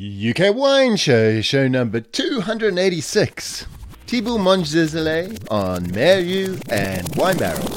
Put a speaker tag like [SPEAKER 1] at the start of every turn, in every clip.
[SPEAKER 1] UK Wine Show, show number 286. Thibaut Monjezele on Merlot and wine barrels.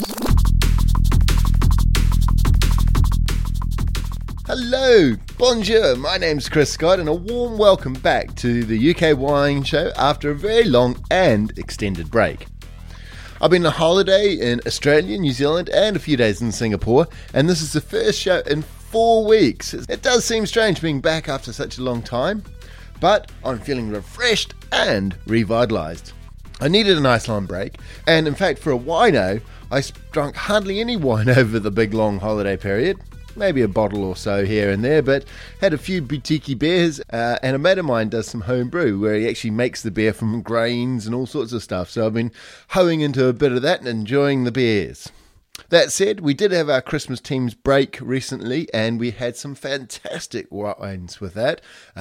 [SPEAKER 1] Hello, bonjour, my name's Chris Scott and a warm welcome back to the UK Wine Show after a very long and extended break. I've been on holiday in Australia, New Zealand and a few days in Singapore, and this is the first show in 4 weeks. It does seem strange being back after such a long time, but I'm feeling refreshed and revitalised. I needed a nice long break, and in fact for a wino, I drunk hardly any wine over the big long holiday period. Maybe a bottle or so here and there, but had a few boutique beers, and a mate of mine does some home brew where he actually makes the beer from grains and all sorts of stuff. So I've been hoeing into a bit of that and enjoying the beers. That said, we did have our Christmas teams break recently, and we had some fantastic wines with that.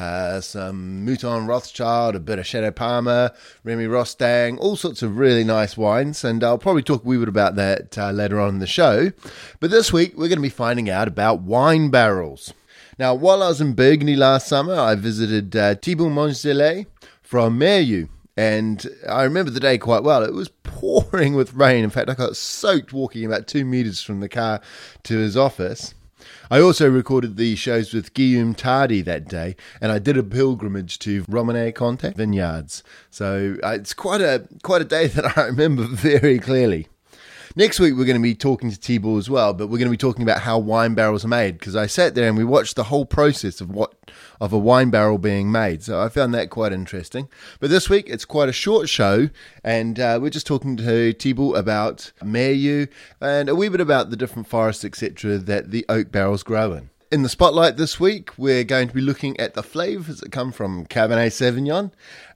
[SPEAKER 1] Some Mouton Rothschild, a bit of Chateau Palmer, Remy Rostang, all sorts of really nice wines, and I'll probably talk a wee bit about that later on in the show. But this week, we're going to be finding out about wine barrels. Now, while I was in Burgundy last summer, I visited Thibaut Monjezele from Merlot. And I remember the day quite well. It was pouring with rain. In fact, I got soaked walking about 2 metres from the car to his office. I also recorded the shows with Guillaume Tardy that day, and I did a pilgrimage to Romanée-Conti vineyards. So it's quite a day that I remember very clearly. Next week, we're going to be talking to Thibaut as well, but we're going to be talking about how wine barrels are made, because I sat there and we watched the whole process of a wine barrel being made. So I found that quite interesting. But this week, it's quite a short show, and we're just talking to Thibaut about Merlot and a wee bit about the different forests, etc., that the oak barrels grow in. In the spotlight this week, we're going to be looking at the flavours that come from Cabernet Sauvignon.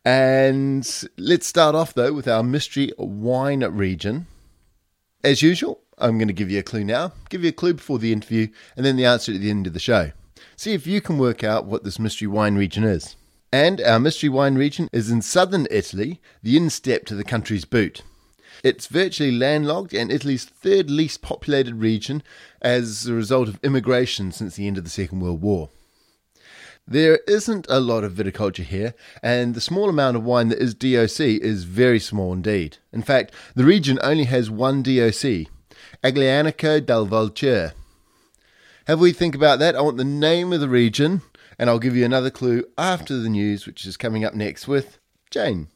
[SPEAKER 1] And let's start off, though, with our mystery wine region. As usual, I'm going to give you a clue now, give you a clue before the interview, and then the answer at the end of the show. See if you can work out what this mystery wine region is. And our mystery wine region is in southern Italy, the instep to the country's boot. It's virtually landlocked and Italy's third least populated region as a result of immigration since the end of the Second World War. There isn't a lot of viticulture here, and the small amount of wine that is DOC is very small indeed. In fact, the region only has one DOC, Aglianico del Vulture. Have we think about that? I want the name of the region, and I'll give you another clue after the news, which is coming up next with Jane.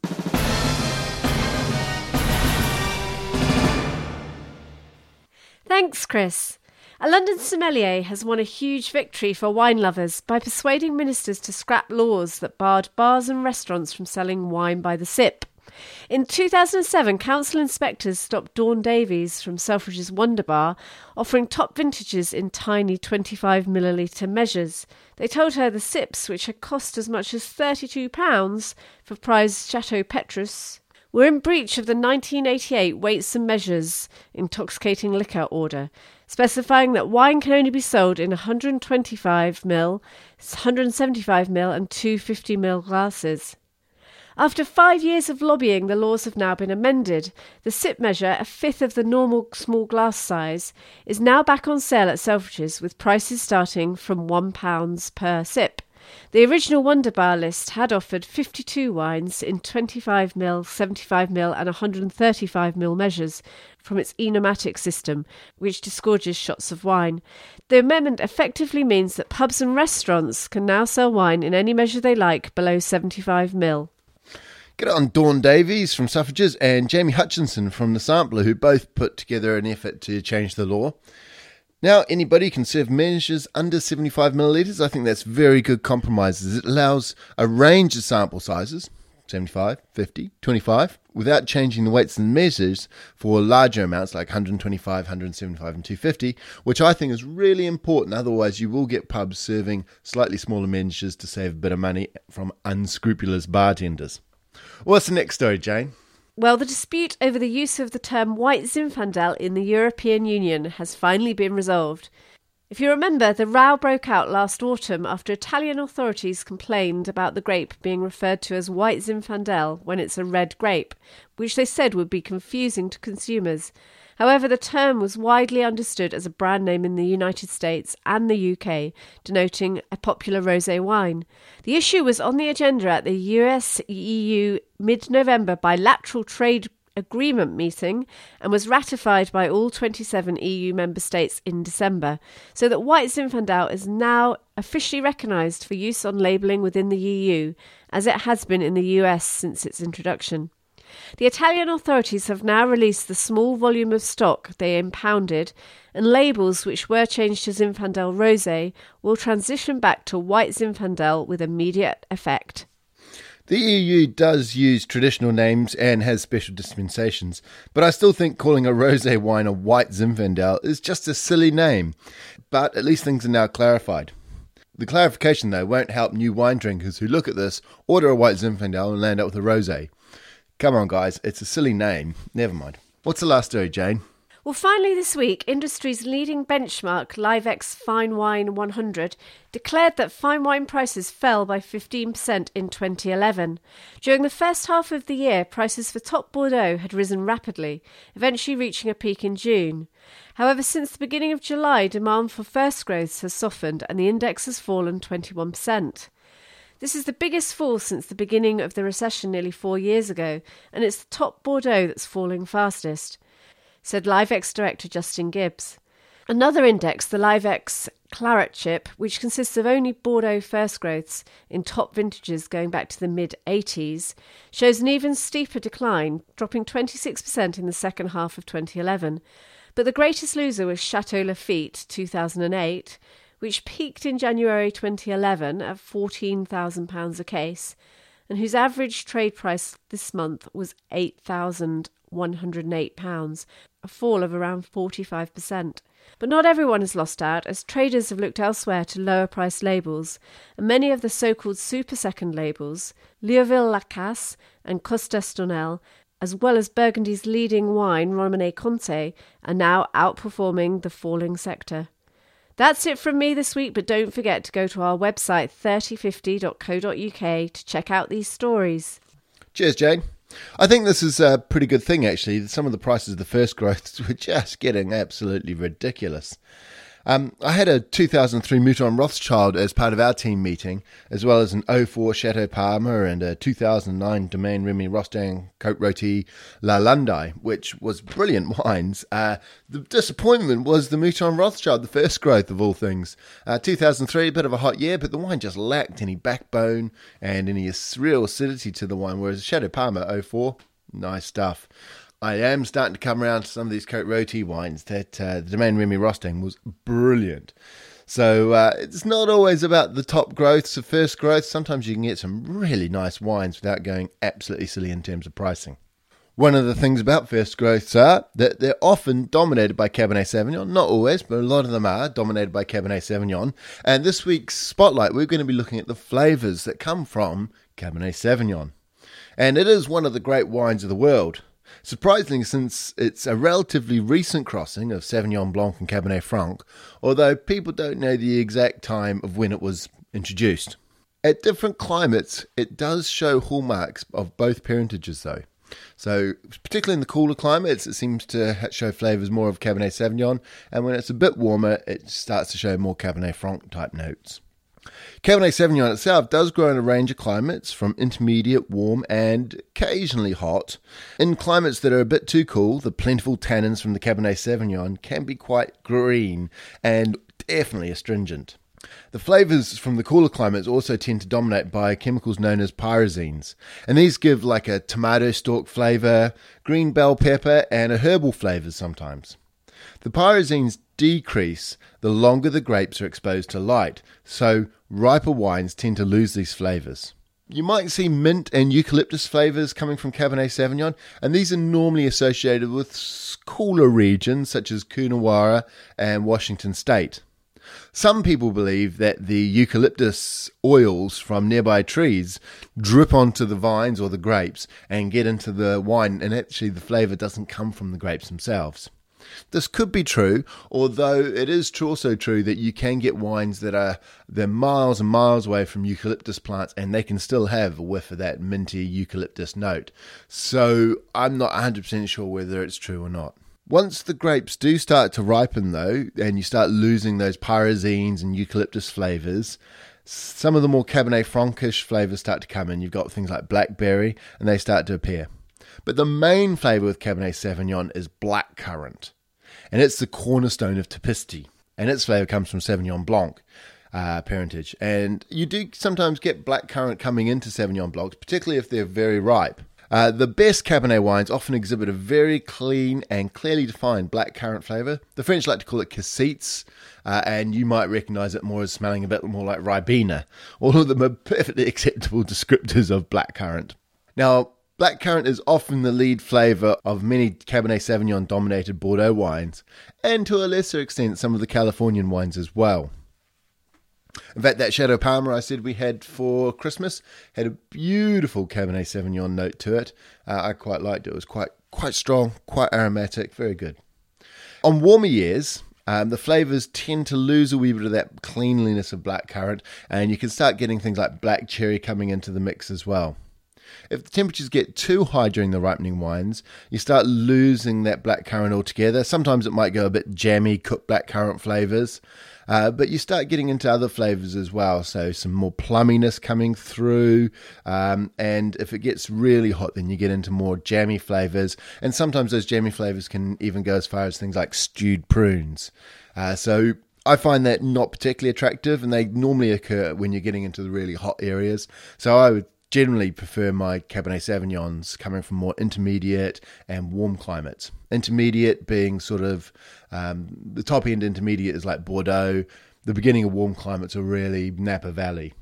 [SPEAKER 2] Thanks, Chris. A London sommelier has won a huge victory for wine lovers by persuading ministers to scrap laws that barred bars and restaurants from selling wine by the sip. In 2007, council inspectors stopped Dawn Davies from Selfridges Wonder Bar offering top vintages in tiny 25ml measures. They told her the sips, which had cost as much as £32 for prized Chateau Petrus, were in breach of the 1988 Weights and Measures Intoxicating Liquor Order, specifying that wine can only be sold in 125ml, 175ml and 250ml glasses. After 5 years of lobbying, the laws have now been amended. The sip measure, a fifth of the normal small glass size, is now back on sale at Selfridges with prices starting from £1 per sip. The original Wonder Bar list had offered 52 wines in 25ml, 75ml and 135ml measures from its enomatic system, which disgorges shots of wine. The amendment effectively means that pubs and restaurants can now sell wine in any measure they like below 75ml.
[SPEAKER 1] Get on Dawn Davies from Suffrages and Jamie Hutchinson from The Sampler, who both put together an effort to change the law. Now, anybody can serve measures under 75 millilitres. I think that's very good compromises. It allows a range of sample sizes, 75, 50, 25, without changing the weights and measures for larger amounts like 125, 175 and 250, which I think is really important. Otherwise, you will get pubs serving slightly smaller measures to save a bit of money from unscrupulous bartenders. What's the next story, Jane?
[SPEAKER 2] Well, the dispute over the use of the term White Zinfandel in the European Union has finally been resolved. If you remember, the row broke out last autumn after Italian authorities complained about the grape being referred to as White Zinfandel when it's a red grape, which they said would be confusing to consumers. However, the term was widely understood as a brand name in the United States and the UK, denoting a popular rosé wine. The issue was on the agenda at the US-EU mid-November bilateral trade agreement meeting and was ratified by all 27 EU member states in December, so that White Zinfandel is now officially recognised for use on labelling within the EU, as it has been in the US since its introduction. The Italian authorities have now released the small volume of stock they impounded, and labels which were changed to Zinfandel Rosé will transition back to White Zinfandel with immediate effect.
[SPEAKER 1] The EU does use traditional names and has special dispensations, but I still think calling a rosé wine a White Zinfandel is just a silly name. But at least things are now clarified. The clarification, though, won't help new wine drinkers who look at this, order a White Zinfandel and land up with a rosé. Come on, guys, it's a silly name. Never mind. What's the last story, Jane?
[SPEAKER 2] Well, finally this week, industry's leading benchmark, Liv-Ex Fine Wine 100, declared that fine wine prices fell by 15% in 2011. During the first half of the year, prices for top Bordeaux had risen rapidly, eventually reaching a peak in June. However, since the beginning of July, demand for first growths has softened and the index has fallen 21%. This is the biggest fall since the beginning of the recession nearly 4 years ago, and it's the top Bordeaux that's falling fastest, said Liv-Ex director Justin Gibbs. Another index, the Liv-Ex Claret Chip, which consists of only Bordeaux first growths in top vintages going back to the mid-80s, shows an even steeper decline, dropping 26% in the second half of 2011. But the greatest loser was Chateau Lafite 2008, which peaked in January 2011 at £14,000 a case, and whose average trade price this month was £8,108, a fall of around 45%. But not everyone has lost out, as traders have looked elsewhere to lower priced labels, and many of the so-called super second labels, Liouville-Lacasse and Costes-Tonel, as well as Burgundy's leading wine, Romanée Conti, are now outperforming the falling sector. That's it from me this week, but don't forget to go to our website 3050.co.uk to check out these stories.
[SPEAKER 1] Cheers, Jane. I think this is a pretty good thing, actually. Some of the prices of the first growths were just getting absolutely ridiculous. I had a 2003 Mouton Rothschild as part of our team meeting, as well as an 04 Chateau Parma and a 2009 Domaine Remy Rostand Côte Rôtie La Landai, which was brilliant wines. The disappointment was the Mouton Rothschild, the first growth of all things. 2003, a bit of a hot year, but the wine just lacked any backbone and any real acidity to the wine, whereas Chateau Parma 04, nice stuff. I am starting to come around to some of these Côte Rôtie wines. That the Domaine Remy Rostand was brilliant. So it's not always about the top growths of first growth. Sometimes you can get some really nice wines without going absolutely silly in terms of pricing. One of the things about first growths are that they're often dominated by Cabernet Sauvignon. Not always, but a lot of them are dominated by Cabernet Sauvignon. And this week's Spotlight, we're going to be looking at the flavours that come from Cabernet Sauvignon. And it is one of the great wines of the world. Surprisingly, since it's a relatively recent crossing of Sauvignon Blanc and Cabernet Franc, although people don't know the exact time of when it was introduced. At different climates, it does show hallmarks of both parentages though. So, particularly in the cooler climates, it seems to show flavours more of Cabernet Sauvignon, and when it's a bit warmer, it starts to show more Cabernet Franc type notes. Cabernet Sauvignon itself does grow in a range of climates, from intermediate, warm, and occasionally hot. In climates that are a bit too cool, the plentiful tannins from the Cabernet Sauvignon can be quite green and definitely astringent. The flavours from the cooler climates also tend to dominate by chemicals known as pyrazines, and these give like a tomato stalk flavour, green bell pepper, and a herbal flavour sometimes. The pyrazines decrease the longer the grapes are exposed to light, so riper wines tend to lose these flavours. You might see mint and eucalyptus flavours coming from Cabernet Sauvignon, and these are normally associated with cooler regions such as Coonawarra and Washington State. Some people believe that the eucalyptus oils from nearby trees drip onto the vines or the grapes and get into the wine, and actually the flavour doesn't come from the grapes themselves. This could be true, although it is also true that you can get wines they're miles and miles away from eucalyptus plants and they can still have a whiff of that minty eucalyptus note. So I'm not 100% sure whether it's true or not. Once the grapes do start to ripen, though, and you start losing those pyrazines and eucalyptus flavours, some of the more Cabernet Franc-ish flavours start to come in. You've got things like blackberry, and they start to appear. But the main flavour with Cabernet Sauvignon is blackcurrant, and it's the cornerstone of typicity, and its flavour comes from Sauvignon Blanc parentage. And you do sometimes get blackcurrant coming into Sauvignon Blancs, particularly if they're very ripe. The best Cabernet wines often exhibit a very clean and clearly defined blackcurrant flavour. The French like to call it cassis, and you might recognise it more as smelling a bit more like Ribena. All of them are perfectly acceptable descriptors of blackcurrant. Now, blackcurrant is often the lead flavour of many Cabernet Sauvignon-dominated Bordeaux wines, and to a lesser extent some of the Californian wines as well. In fact, that Chateau Palmer I said we had for Christmas had a beautiful Cabernet Sauvignon note to it. I quite liked it. It was quite strong, quite aromatic, very good. On warmer years, the flavours tend to lose a wee bit of that cleanliness of blackcurrant, and you can start getting things like black cherry coming into the mix as well. If the temperatures get too high during the ripening wines, you start losing that blackcurrant altogether. Sometimes it might go a bit jammy, cooked blackcurrant flavours, but you start getting into other flavours as well. So some more plumminess coming through, and if it gets really hot, then you get into more jammy flavours. And sometimes those jammy flavours can even go as far as things like stewed prunes. So I find that not particularly attractive, and they normally occur when you're getting into the really hot areas. So I would generally prefer my Cabernet Sauvignons coming from more intermediate and warm climates. Intermediate being sort of, the top end intermediate is like Bordeaux. The beginning of warm climates are really Napa Valley.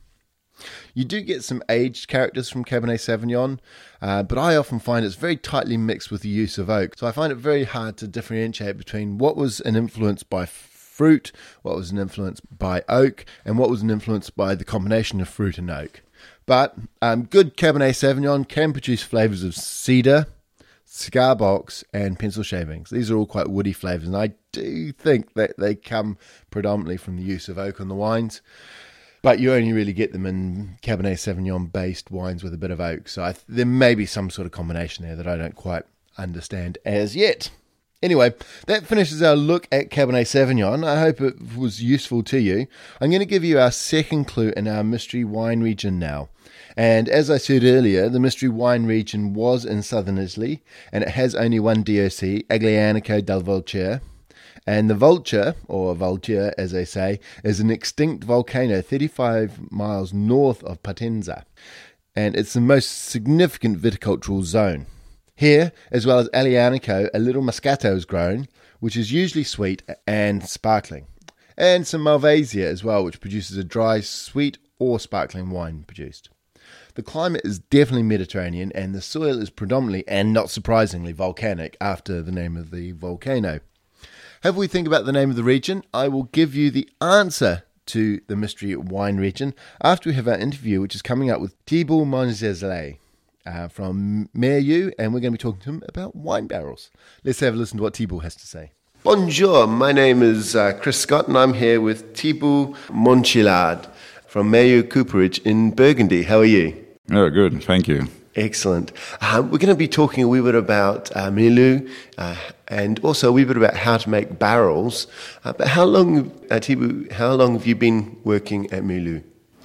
[SPEAKER 1] You do get some aged characters from Cabernet Sauvignon, but I often find it's very tightly mixed with the use of oak. So I find it very hard to differentiate between what was an influence by fruit, what was an influence by oak, and what was an influence by the combination of fruit and oak. But good Cabernet Sauvignon can produce flavours of cedar, cigar box, and pencil shavings. These are all quite woody flavours, and I do think that they come predominantly from the use of oak on the wines. But you only really get them in Cabernet Sauvignon-based wines with a bit of oak. So there may be some sort of combination there that I don't quite understand as yet. Anyway, that finishes our look at Cabernet Sauvignon. I hope it was useful to you. I'm going to give you our second clue in our mystery wine region now. And as I said earlier, the mystery wine region was in southern Italy, and it has only one DOC, Aglianico del Vulture. And the Vulture, or Vulture as they say, is an extinct volcano 35 miles north of Potenza. And it's the most significant viticultural zone. Here, as well as Aglianico, a little Moscato is grown, which is usually sweet and sparkling. And some Malvasia as well, which produces a dry, sweet or sparkling wine produced. The climate is definitely Mediterranean, and the soil is predominantly, and not surprisingly, volcanic, after the name of the volcano. Have we think about the name of the region? I will give you the answer to the mystery wine region after we have our interview, which is coming up with Thibault Mongesley from Meyrieux, and we're going to be talking to him about wine barrels. Let's have a listen to what Thibault has to say. Bonjour, my name is Chris Scott, and I'm here with Thibault Mongesley from Meyrieux Cooperage in Burgundy. How are you?
[SPEAKER 3] Oh, good. Thank you.
[SPEAKER 1] Excellent. We're going to be talking a wee bit about Meyrieux and also a wee bit about how to make barrels. But how long, Thibault, how long have you been working at Meyrieux?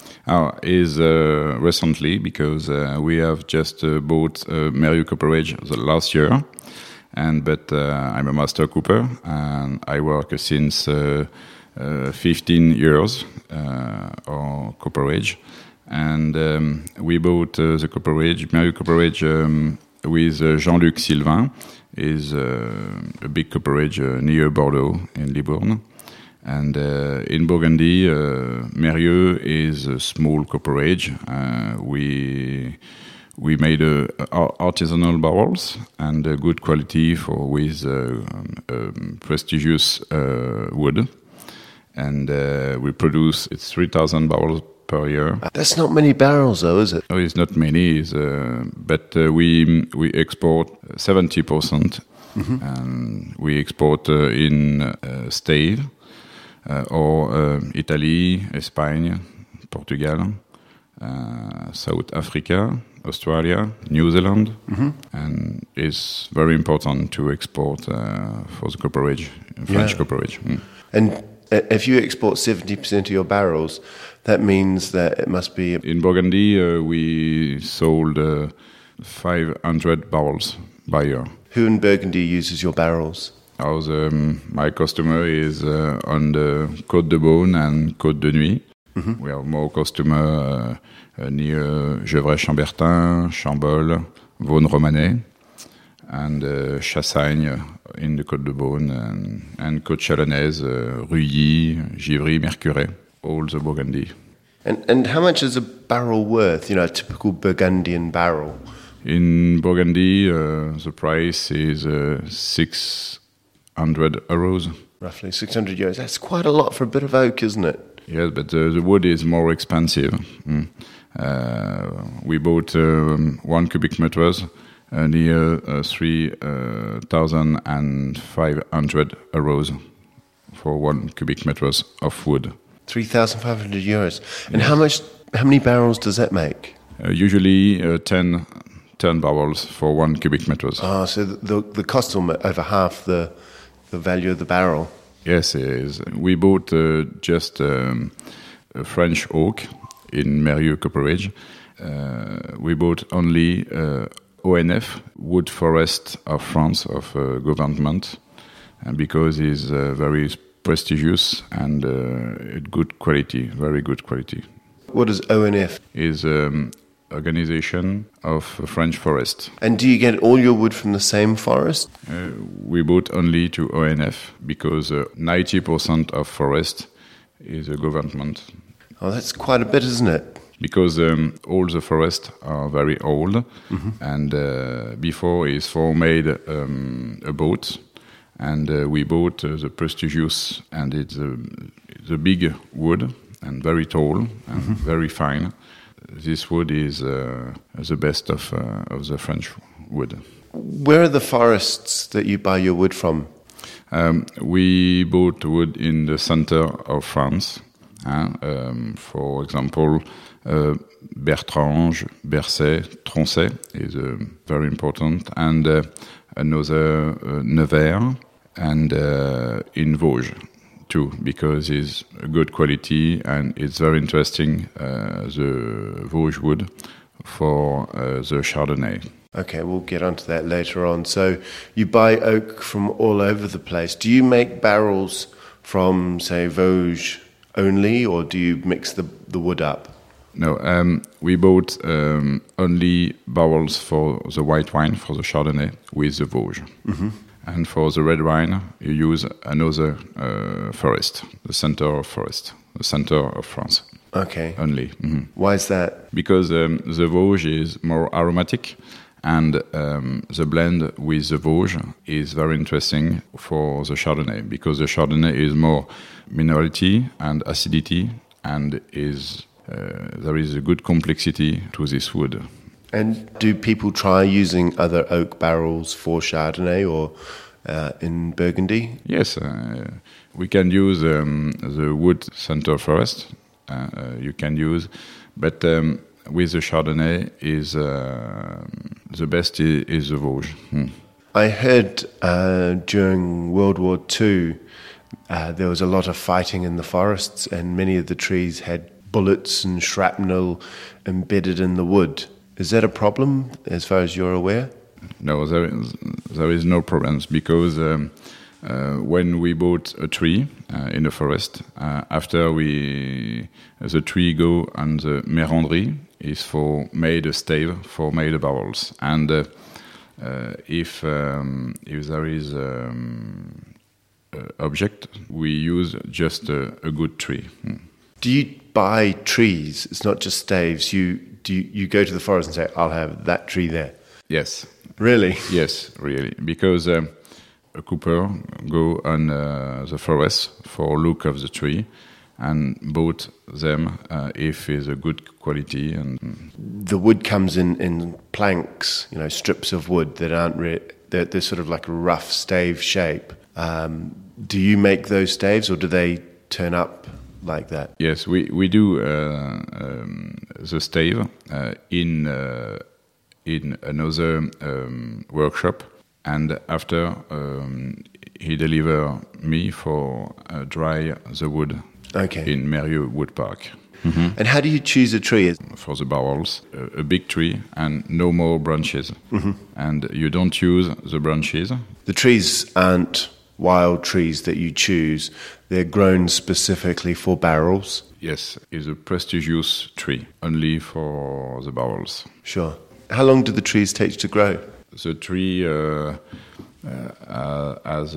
[SPEAKER 3] Is recently, because we have just bought Meyrieux Cooperage last year, but I'm a master cooper and I work since 15 years or cooperage. And we bought the cooperage, Meyrieux Cooperage, with Jean-Luc Sylvain, is a big cooperage near Bordeaux in Libourne. And in Burgundy, Meyrieux is a small cooperage. We made artisanal barrels and good quality with prestigious wood. And we produce 3,000 barrels per year.
[SPEAKER 1] That's not many barrels, though, is it?
[SPEAKER 3] No, it's not many, but we export 70%, and we export in Stave, or Italy, Spain, Portugal. South Africa, Australia, New Zealand, and is very important to export for the cooperage, French cooperage.
[SPEAKER 1] And if you export 70% of your barrels, that means that it must be...
[SPEAKER 3] In Burgundy, we sold 500 barrels by year.
[SPEAKER 1] Who in Burgundy uses your barrels?
[SPEAKER 3] My customer is on the Côte de Beaune and Côte de Nuit. We have more customers near Gevrey-Chambertin, Chambol, Vaune-Romanée, and Chassagne in the Côte de Beaune, and Côte Chalonnaise, Rully, Givry, Mercurey, all the Burgundy.
[SPEAKER 1] And how much is a barrel worth, a typical Burgundian barrel?
[SPEAKER 3] In Burgundy, the price is €600.
[SPEAKER 1] Roughly €600. That's quite a lot for a bit of oak, isn't it?
[SPEAKER 3] Yes, but the wood is more expensive. We bought 1 cubic meters near €3,500 for 1 cubic meters of wood.
[SPEAKER 1] €3,500. And how many barrels does that make?
[SPEAKER 3] Usually 10 barrels for 1 cubic meters.
[SPEAKER 1] So the cost will over half the value of the barrel.
[SPEAKER 3] Yes, it is. We bought just a French oak in Mérieux Cooperage. We bought only ONF, Wood Forest of France, of government, because it's very prestigious and good quality, very good quality.
[SPEAKER 1] What is ONF?
[SPEAKER 3] Is organization of French forest.
[SPEAKER 1] And do you get all your wood from the same forest?
[SPEAKER 3] We bought only to ONF because 90% of forest is a government.
[SPEAKER 1] Oh, that's quite a bit, isn't it?
[SPEAKER 3] Because all the forests are very old, and before is for made a boat, and we bought the prestigious, and it's the big wood and very tall and very fine. This wood is the best of the French wood.
[SPEAKER 1] Where are the forests that you buy your wood from?
[SPEAKER 3] We bought wood in the center of France. For example, Bertrange, Bercé, Tronchet is very important, and another Nevers, and in Vosges too, because it's a good quality and it's very interesting, the Vosges wood for the Chardonnay.
[SPEAKER 1] Okay, we'll get onto that later on. So you buy oak from all over the place. Do you make barrels from, say, Vosges only, or do you mix the wood up?
[SPEAKER 3] No, we bought only barrels for the white wine, for the Chardonnay, with the Vosges. And for the red wine, you use another forest, the center of forest, the center of France.
[SPEAKER 1] Okay.
[SPEAKER 3] Only.
[SPEAKER 1] Why is that?
[SPEAKER 3] Because the Vosges is more aromatic, and the blend with the Vosges is very interesting for the Chardonnay, because the Chardonnay is more minerality and acidity, and there is a good complexity to this wood.
[SPEAKER 1] And do people try using other oak barrels for Chardonnay or in Burgundy?
[SPEAKER 3] Yes, we can use the wood center forest. You can use, but with the Chardonnay is the best is the Vosges.
[SPEAKER 1] I heard during World War II there was a lot of fighting in the forests, and many of the trees had bullets and shrapnel embedded in the wood. Is that a problem, as far as you're aware?
[SPEAKER 3] No, there is no problems, because when we bought a tree in the forest, after the tree go on the méranderie, is for made a stave, for made barrels, and if there is object, we use just a good tree.
[SPEAKER 1] Do you buy trees? It's not just staves. You go to the forest and say, "I'll have that tree there."
[SPEAKER 3] Yes.
[SPEAKER 1] Really?
[SPEAKER 3] Yes, really. Because a cooper go on the forest for look of the tree and bought them if it's a good quality. And
[SPEAKER 1] the wood comes in planks, strips of wood that aren't they're sort of like a rough stave shape. Do you make those staves, or do they turn up like that?
[SPEAKER 3] Yes, we do the stave in another workshop, and after he deliver me for dry the wood in Mérieux Wood Park.
[SPEAKER 1] Mm-hmm. And how do you choose a tree?
[SPEAKER 3] For the barrels, a big tree and no more branches. Mm-hmm. And you don't use the branches.
[SPEAKER 1] The trees aren't wild trees that you choose. They're grown specifically for barrels.
[SPEAKER 3] Yes, it's a prestigious tree, only for the barrels.
[SPEAKER 1] Sure. How long do the trees take to grow?
[SPEAKER 3] The tree has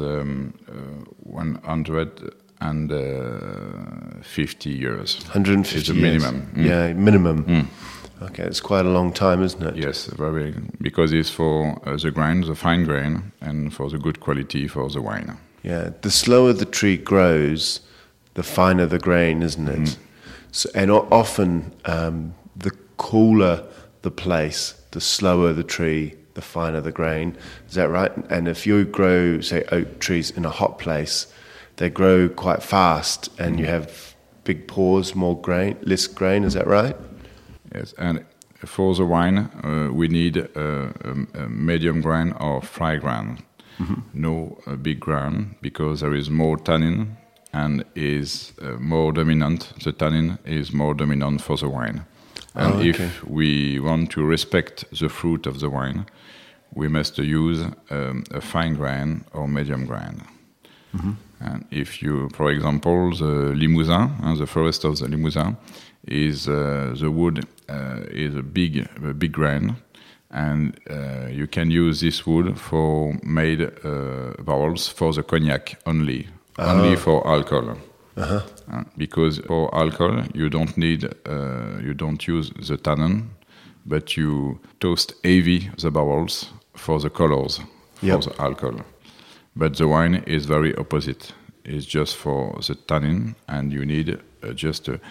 [SPEAKER 3] 150 years.
[SPEAKER 1] 150
[SPEAKER 3] is the
[SPEAKER 1] years.
[SPEAKER 3] Minimum.
[SPEAKER 1] Yeah, minimum. Okay, it's quite a long time, isn't it?
[SPEAKER 3] Yes, very, because it's for the grain, the fine grain, and for the good quality for the wine.
[SPEAKER 1] Yeah, the slower the tree grows, the finer the grain, isn't it? Mm. So, and often, the cooler the place, the slower the tree, the finer the grain. Is that right? And if you grow, say, oak trees in a hot place, they grow quite fast, and you have big pores, more grain, less grain. Is that right?
[SPEAKER 3] Yes, and for the wine, we need a medium grain or fine grain. Mm-hmm. No big grain, because there is more tannin and is more dominant. The tannin is more dominant for the wine. And if we want to respect the fruit of the wine, we must use a fine grain or medium grain. Mm-hmm. And if you, for example, the Limousin, the forest of the Limousin, is the wood is a big grain, and you can use this wood for made barrels for the cognac only for alcohol. Uh-huh. Because for alcohol you don't need you don't use the tannin, but you toast heavy the barrels for the colors for the alcohol. But the wine is very opposite. It's just for the tannin, and you need just a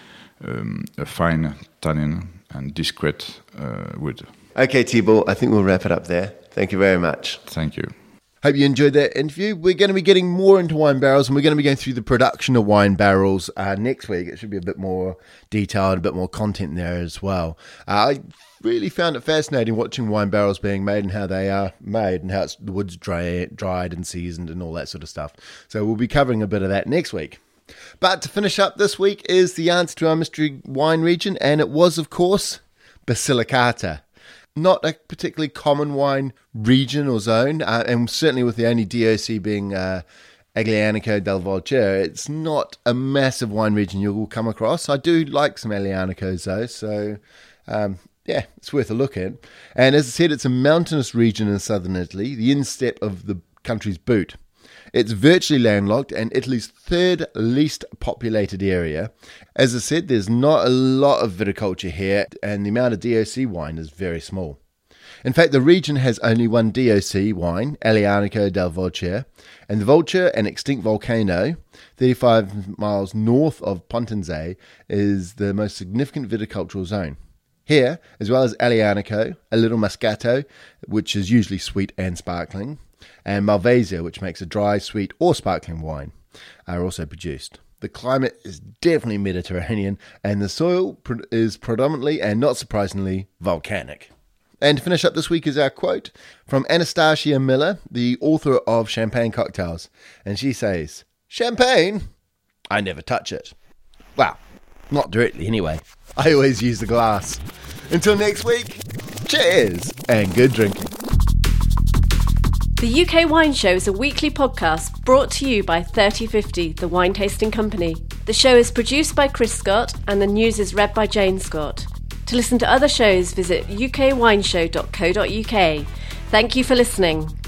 [SPEAKER 3] fine tannin and discreet wood.
[SPEAKER 1] Okay, Thibault, I think we'll wrap it up there. Thank you very much.
[SPEAKER 3] Thank you.
[SPEAKER 1] Hope you enjoyed that interview. We're going to be getting more into wine barrels, and we're going to be going through the production of wine barrels next week. It should be a bit more detailed, a bit more content there as well. I really found it fascinating watching wine barrels being made and how they are made and how the wood's dried and seasoned and all that sort of stuff. So we'll be covering a bit of that next week. But to finish up this week is the answer to our mystery wine region, and it was, of course, Basilicata. Not a particularly common wine region or zone, and certainly with the only DOC being Aglianico del Volcher, it's not a massive wine region you will come across. I do like some Aglianicos though, so it's worth a look at. And as I said, it's a mountainous region in southern Italy, the instep of the country's boot. It's virtually landlocked and Italy's third least populated area. As I said, there's not a lot of viticulture here, and the amount of DOC wine is very small. In fact, the region has only one DOC wine, Aglianico del Volcher, and the Volcher, an extinct volcano, 35 miles north of Potenza, is the most significant viticultural zone. Here, as well as Aglianico, a little Moscato, which is usually sweet and sparkling, and Malvasia, which makes a dry, sweet or sparkling wine, are also produced. The climate is definitely Mediterranean, and the soil is predominantly and not surprisingly volcanic. And to finish up this week is our quote from Anastasia Miller, the author of Champagne Cocktails. And she says, "Champagne? I never touch it." Well, not directly anyway. I always use the glass. Until next week, cheers and good drinking.
[SPEAKER 2] The UK Wine Show is a weekly podcast brought to you by 3050, the wine tasting company. The show is produced by Chris Scott and the news is read by Jane Scott. To listen to other shows, visit ukwineshow.co.uk. Thank you for listening.